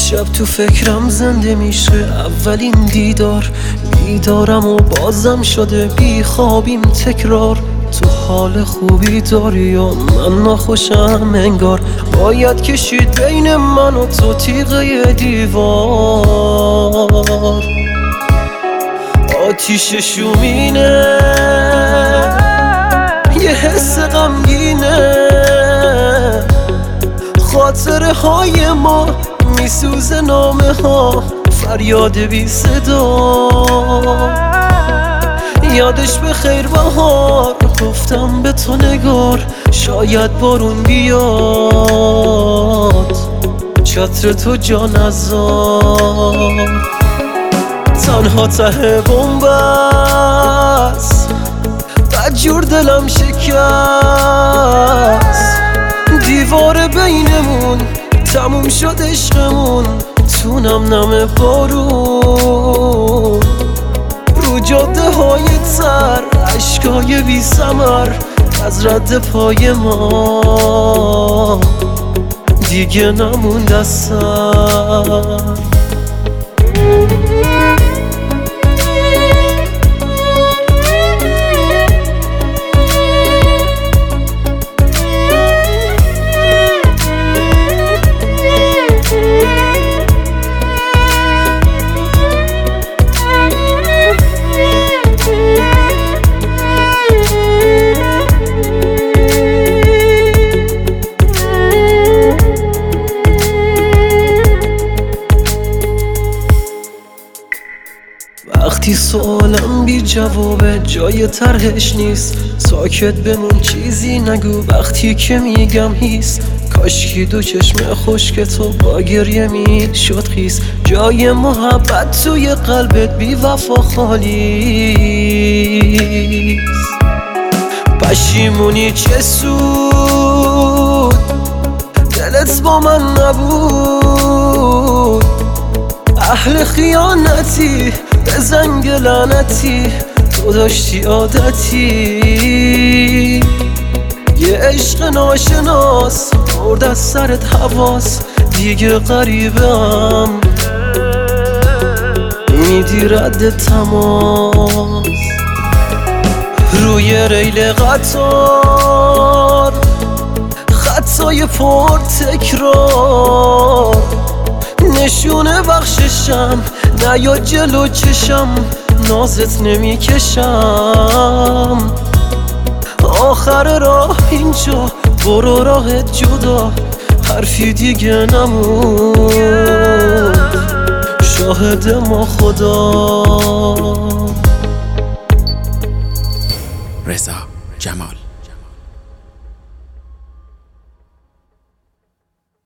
شب تو فکرم زنده میشه اولین بیدارم و بازم شده بی خوابیم تکرار. تو حال خوبی داری یا من ناخوشم انگار، باید کشید بین من و تو تیغه دیوار. آتیش شومینه یه حس غمگینه، خاطره های ما میسوزه، نامه ها فریاد بی صدا. یادش به خیر بهار گفتم به تو نگار، شاید بارون بیاد چتر تو جا نذار. تنها ته بومبست بدجور دلم شکست، دیوار بینمون تموم شد عشقمون، تو نم بارون رو جاده های تر، عشقای بی ثمر از رد پای ما دیگه نموند اثر. وقتی سوالم بی جوابه جای طرحش نیست، ساکت بمون چیزی نگو وقتی که میگم هیست. کاشکی دو چشم خشک تو با گریه میشد خیس، جای محبت توی قلبت بی وفا خالیست. پشیمونی چه سود دلت با من نبود، اهل خیانتی به زنگ لعنتی تو داشتی عادتی. یه عشق ناشناس برد از سرت حواس، دیگه غریبم میدی رد تماس. روی ریل قطار خطای پر تکرار، نشونه بخششم نیا جلو چشم، نازت نمیکشم. آخر راه اینجا برو راهت جدا، حرفی دیگه نموند شاهد ما خدا. رضا جمال.